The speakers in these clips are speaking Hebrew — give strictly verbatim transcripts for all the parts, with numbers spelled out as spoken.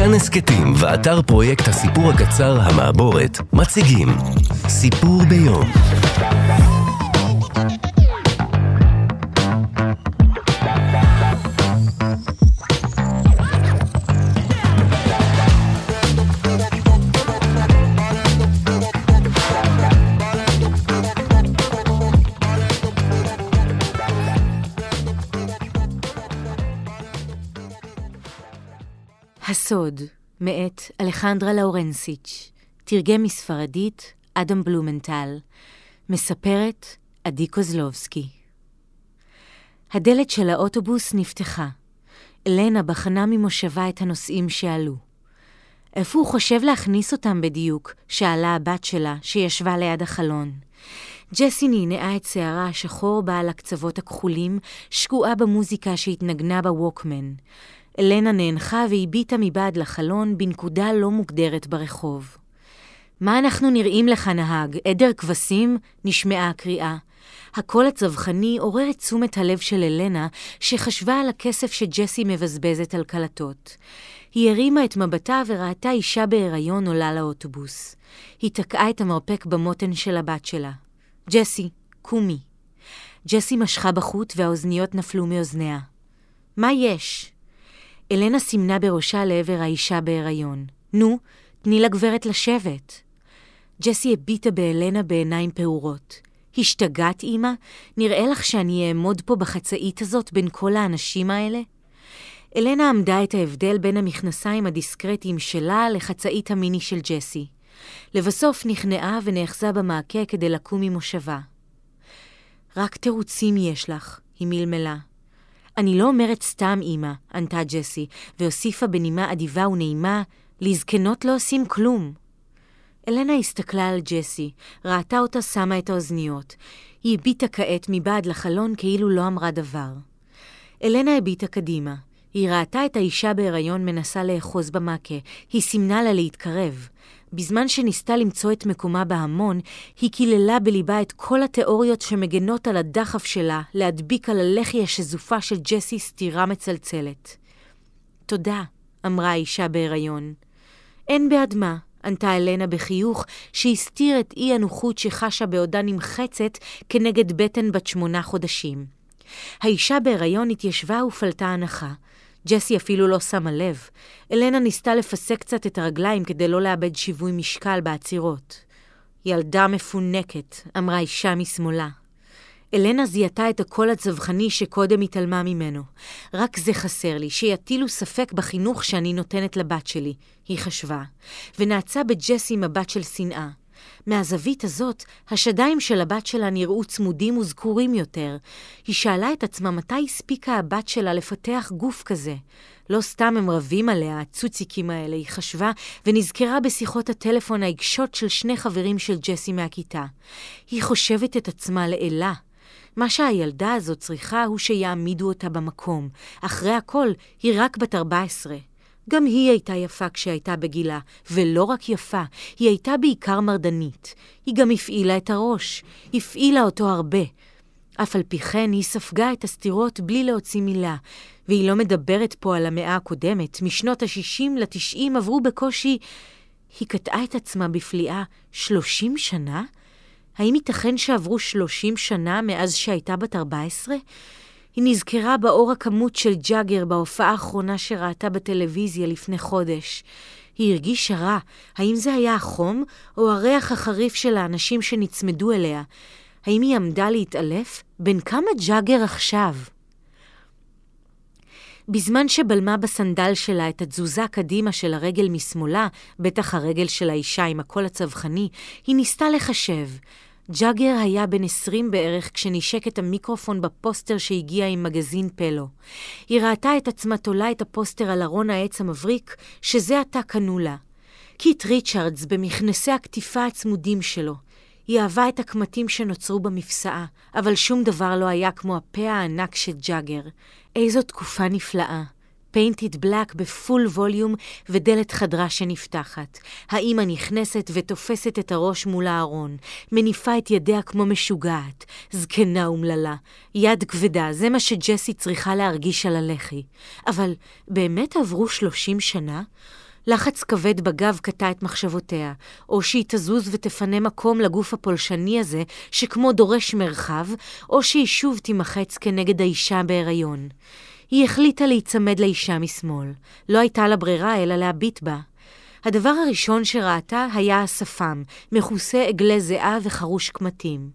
כאן הסקטים ואתר פרויקט הסיפור הקצר המעבורת מציגים סיפור ביום. הסוד, מאת אלחנדרה לאורנסיץ', תרגם מספרדית אדם בלומנטל, מספרת עדי קוזלובסקי. הדלת של האוטובוס נפתחה. אלנה בחנה ממושבה את הנוסעים שעלו. איפה הוא חושב להכניס אותם בדיוק? שאלה הבת שלה שישבה ליד החלון. ג'סי נענעה את שערה השחור בעל הקצוות הכחולים, שקועה במוזיקה שהתנגנה בווקמן. אלנה נאנחה והביטה מבעד לחלון בנקודה לא מוגדרת ברחוב. מה אנחנו נראים לך נהג? עדר כבשים? נשמעה הקריאה. הקול הצווחני עורר את תשומת הלב של אלנה שחשבה על הכסף שג'סי מבזבזת על קלטות. היא הרימה את מבטה וראתה אישה בהיריון עולה לאוטובוס. היא תקעה את המרפק במותן של הבת שלה. ג'סי, קומי. ג'סי משכה בחוט והאוזניות נפלו מאוזניה. מה יש? אלנה סימנה בראשה לעבר האישה בהיריון. נו, תני לגברת לשבת. ג'סי הביטה באלנה בעיניים פעורות. השתגעת, אמא? נראה לך שאני אעמוד פה בחצאית הזאת בין כל האנשים האלה? אלנה עמדה את ההבדל בין המכנסיים הדיסקרטיים שלה לחצאית המיני של ג'סי. לבסוף נכנעה ונאחזה במעקה כדי לקום ממושבה. רק תירוצים יש לך, היא מלמלה. אני לא אומרת סתם, אמא, ענתה ג'סי, והוסיפה בנימה אדיבה ונעימה, לזקנות לא עושים כלום. אלנה הסתכלה על ג'סי, ראתה אותה שמה את האוזניות. היא הביטה כעת מבעד לחלון כאילו לא אמרה דבר. אלנה הביטה קדימה. היא ראתה את האישה בהיריון מנסה לאחוז במעקה. היא סימנה לה להתקרב. בזמן שניסתה למצוא את מקומה בהמון, היא קיללה בליבה את כל התיאוריות שמגנות על הדחף שלה להדביק על הלחי השזופה של ג'סי סתירה מצלצלת. תודה, אמרה האישה בהיריון. אין בעד מה, ענתה אלנה בחיוך שהסתיר את אי הנוחות שחשה בעודה נמחצת כנגד בטן בת שמונה חודשים. האישה בהיריון התיישבה ופלטה הנחה. ג'סי אפילו לא שמה לב. אלנה ניסתה לפסק קצת את הרגליים כדי לא לאבד שיווי משקל בעצירות. ילדה מפונקת, אמרה אישה משמאלה. אלנה זיהתה את הקול הצווחני שקודם התעלמה ממנו. רק זה חסר לי, שיטילו ספק בחינוך שאני נותנת לבת שלי, היא חשבה, ונעצה בג'סי מבט של שנאה. מהזווית הזאת, השדיים של הבת שלה נראו צמודים וזכורים יותר. היא שאלה את עצמה מתי הספיקה הבת שלה לפתח גוף כזה. לא סתם הם רבים עליה, הצוציקים האלה, היא חשבה, ונזכרה בשיחות הטלפון העיקשות של שני חברים של ג'סי מהכיתה. היא חושבת את עצמה לאלה. מה שהילדה הזאת צריכה הוא שיעמידו אותה במקום. אחרי הכל, היא רק בת ארבע עשרה. גם היא הייתה יפה כשהייתה בגילה, ולא רק יפה, היא הייתה בעיקר מרדנית. היא גם הפעילה את הראש, הפעילה אותו הרבה. אף על פי כן היא ספגה את הסתירות בלי להוציא מילה, והיא לא מדברת פה על המאה הקודמת, משנות ה-שישים ל-תשעים עברו בקושי. היא קטעה את עצמה בפליאה, שלושים שנה? האם ייתכן שעברו שלושים שנה מאז שהייתה בת ארבע עשרה? היא נזכרה באור הכמות של ג'אגר בהופעה האחרונה שראתה בטלוויזיה לפני חודש. היא הרגישה רע. האם זה היה החום או הריח החריף של האנשים שנצמדו אליה? האם היא עמדה להתעלף? בין כמה ג'אגר עכשיו? בזמן שבלמה בסנדל שלה את התזוזה קדימה של הרגל משמאלה, בטח הרגל של האישה עם הקול הצווחני, היא ניסתה לחשב. ג'אגר היה בן עשרים בערך כשנשק את המיקרופון בפוסטר שהגיע עם מגזין פלו. היא ראתה את עצמה תולה את הפוסטר על ארון העץ המבריק, שזה עתה קנו לה. קיט ריצ'רדס במכנסי הכתיפה הצמודים שלו. היא אהבה את הקמטים שנוצרו במפסעה, אבל שום דבר לא היה כמו הפה הענק של ג'אגר. איזו תקופה נפלאה. פיינטד בלק בפול ווליום ודלת חדרה שנפתחת. האמא נכנסת ותופסת את הראש מול הארון, מניפה את ידיה כמו משוגעת, זקנה ומללה, יד כבדה, זה מה שג'סי צריכה להרגיש על הלחי. אבל באמת עברו שלושים שנה? לחץ כבד בגב קטע את מחשבותיה, או שהיא תזוז ותפנה מקום לגוף הפולשני הזה שכמו דורש מרחב, או שהיא שוב תימחץ כנגד האישה בהיריון. היא החליטה להיצמד לאישה משמאל. לא הייתה לה ברירה אלא להביט בה. הדבר הראשון שראתה היה השפם, מכוסה עגלי זיעה וחרוש קמטים.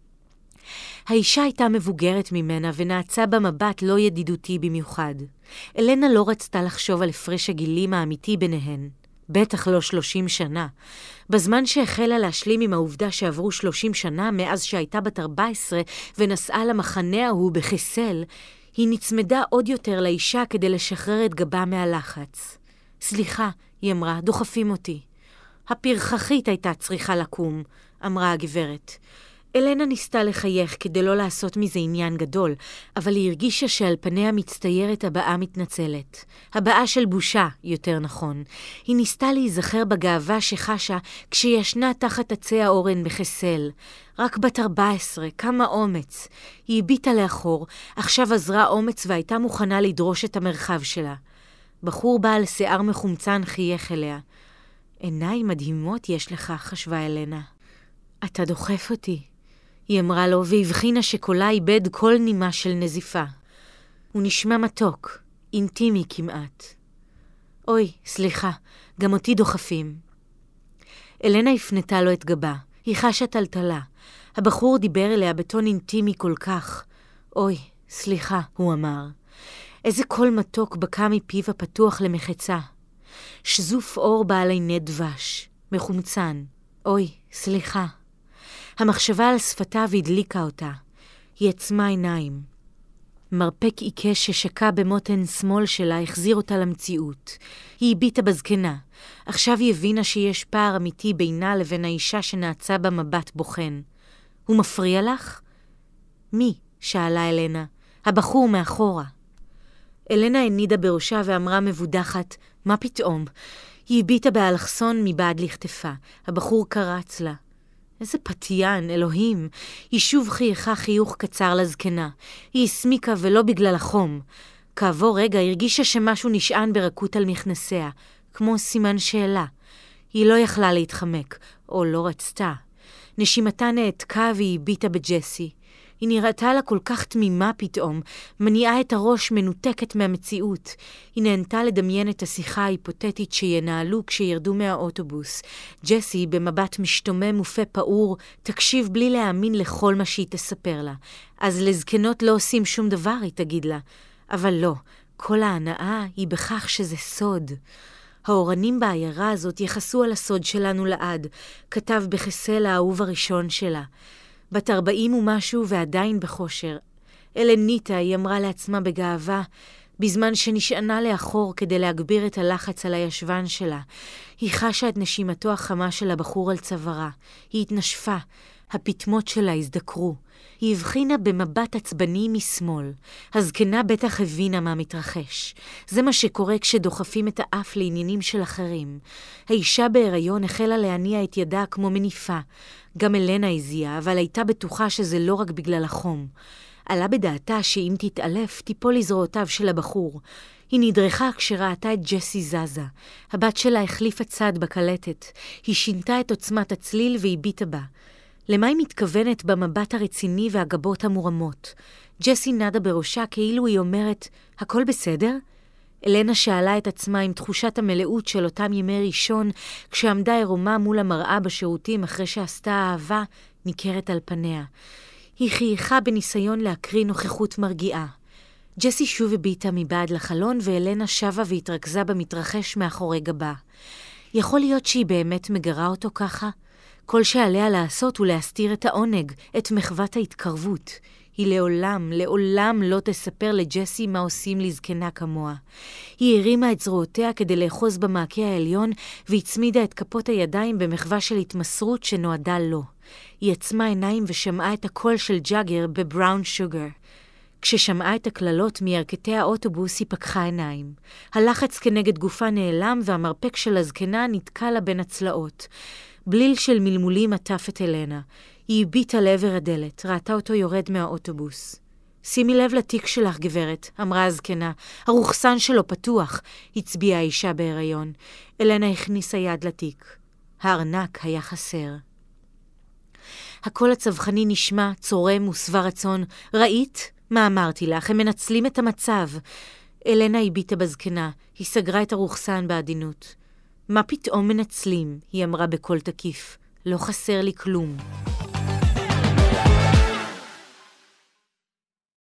האישה הייתה מבוגרת ממנה ונעצה במבט לא ידידותי במיוחד. אלנה לא רצתה לחשוב על הפרש הגילים האמיתי ביניהן. בטח לא שלושים שנה. בזמן שהחלה להשלים עם העובדה שעברו שלושים שנה מאז שהייתה בת ארבע עשרה ונסעה למחנה ההוא בחסל, היא נצמדה עוד יותר לאישה כדי לשחרר את גבה מהלחץ. סליחה, היא אמרה, דוחפים אותי. הפרחחית הייתה צריכה לקום, אמרה הגברת. אלנה ניסתה לחייך כדי לא לעשות מזה עניין גדול, אבל היא הרגישה שעל פניה מצטיירת הבאה מתנצלת. הבאה של בושה, יותר נכון. היא ניסתה להיזכר בגאווה שחשה כשישנה תחת עצי האורן בחסל. רק בת ארבע עשרה, כמה אומץ. היא הביטה לאחור, עכשיו עזרה אומץ והייתה מוכנה לדרוש את המרחב שלה. בחור בעל שיער מחומצן חייך אליה. עיניים מדהימות יש לך, חשבה אלנה. אתה דוחף אותי. היא אמרה לו והבחינה שקולה איבד כל נימה של נזיפה. הוא נשמע מתוק, אינטימי כמעט. אוי, סליחה, גם אותי דוחפים. אלנה הפנתה לו את גבה, היא חשה טלטלה. הבחור דיבר אליה בטון אינטימי כל כך. אוי, סליחה, הוא אמר. איזה קול מתוק בקע מפיו הפתוח למחצה. שזוף אור בעל עיני דבש, מחומצן. אוי, סליחה. המחשבה על שפתיו הדליקה אותה. היא עצמה עיניים. מרפק עיקש ששקע במותן שמאל שלה החזיר אותה למציאות. היא הביטה בזקנה. עכשיו היא הבינה שיש פער אמיתי בינה לבין האישה שנעצה במבט בוחן. הוא מפריע לך? מי? שאלה אלנה. הבחור מאחורה. אלנה הנידה בראשה ואמרה מבודחת, מה פתאום? היא הביטה באלכסון מבעד לכתפה. הבחור קרץ לה. איזה פתיין, אלוהים. היא שוב חייכה חיוך קצר לזקנה. היא הסמיקה ולא בגלל החום. כעבור רגע הרגישה שמשהו נשען ברכות על מכנסיה, כמו סימן שאלה. היא לא יכלה להתחמק, או לא רצתה. נשימתה נעתקה והיא הביטה בג'סי. היא נראתה לה כל כך תמימה פתאום, מניעה את הראש מנותקת מהמציאות. היא נהנתה לדמיין את השיחה ההיפותטית שינהלו כשירדו מהאוטובוס. ג'סי, במבט משתומם ופה פעור, תקשיב בלי להאמין לכל מה שהיא תספר לה. אז לזקנות לא עושים שום דבר, היא תגיד לה. אבל לא, כל ההנאה היא בכך שזה סוד. האורנים בעיירה הזאת יחסו על הסוד שלנו לעד, כתב בחסל האהוב הראשון שלה. בת ארבעים ומשהו ועדיין בחושר. אלניטה, היא אמרה לעצמה בגאווה, בזמן שנשענה לאחור כדי להגביר את הלחץ על הישבן שלה. היא חשה את נשימתו החמה של הבחור על צווארה. היא התנשפה. הפתמות שלה הזדקרו. היא הבחינה במבט עצבני משמאל. הזקנה בטח הבינה מה מתרחש. זה מה שקורה כשדוחפים את האף לעניינים של אחרים. האישה בהיריון החלה להניע את ידה כמו מניפה. גם אלנה הזיעה, אבל הייתה בטוחה שזה לא רק בגלל החום. עלה בדעתה שאם תתעלף, תיפול לזרועותיו של הבחור. היא נדרכה כשראתה את ג'סי זזה. הבת שלה החליפה צד בקלטת. היא שינתה את עוצמת הצליל והביטה בה. למה היא מתכוונת במבט הרציני והגבות המורמות? ג'סי נדה בראשה כאילו היא אומרת, הכל בסדר? אלנה שאלה את עצמה עם תחושת המלאות של אותם ימי ראשון, כשעמדה עירומה מול המראה בשירותים אחרי שעשתה אהבה, ניכרת על פניה. היא חייכה בניסיון להקריא נוכחות מרגיעה. ג'סי שוב הביטה מבעד לחלון ואלנה שבה והתרכזה במתרחש מאחורי גבה. יכול להיות שהיא באמת מגרה אותו ככה? כל שעליה לעשות הוא להסתיר את העונג, את מחוות ההתקרבות. היא לעולם, לעולם לא תספר לג'סי מה עושים לזקנה כמוה. היא הרימה את זרועותיה כדי לאחוז במעקה העליון, והצמידה את כפות הידיים במחווה של התמסרות שנועדה לו. היא עצמה עיניים ושמעה את הקול של ג'אגר בבראון שוגר. כששמעה את הכללות מירכתי האוטובוס היא פקחה עיניים. הלחץ כנגד גופה נעלם והמרפק של הזקנה נתקע לה בין הצלעות. בליל של מלמולים עטף את אלנה. היא הביטה לעבר הדלת, ראתה אותו יורד מהאוטובוס. שימי לב לתיק שלך, גברת, אמרה הזקנה. הרוחסן שלו פתוח, הצביעה האישה בהיריון. אלנה הכניסה יד לתיק. הארנק היה חסר. הקול הצווחני נשמע, צורם ושבע רצון. ראית? מה אמרתי לך? הם מנצלים את המצב. אלנה הביטה בזקנה. היא סגרה את הרוחסן בעדינות. מה פתאום מנצלים? היא אמרה בקול תקיף. לא חסר לי כלום.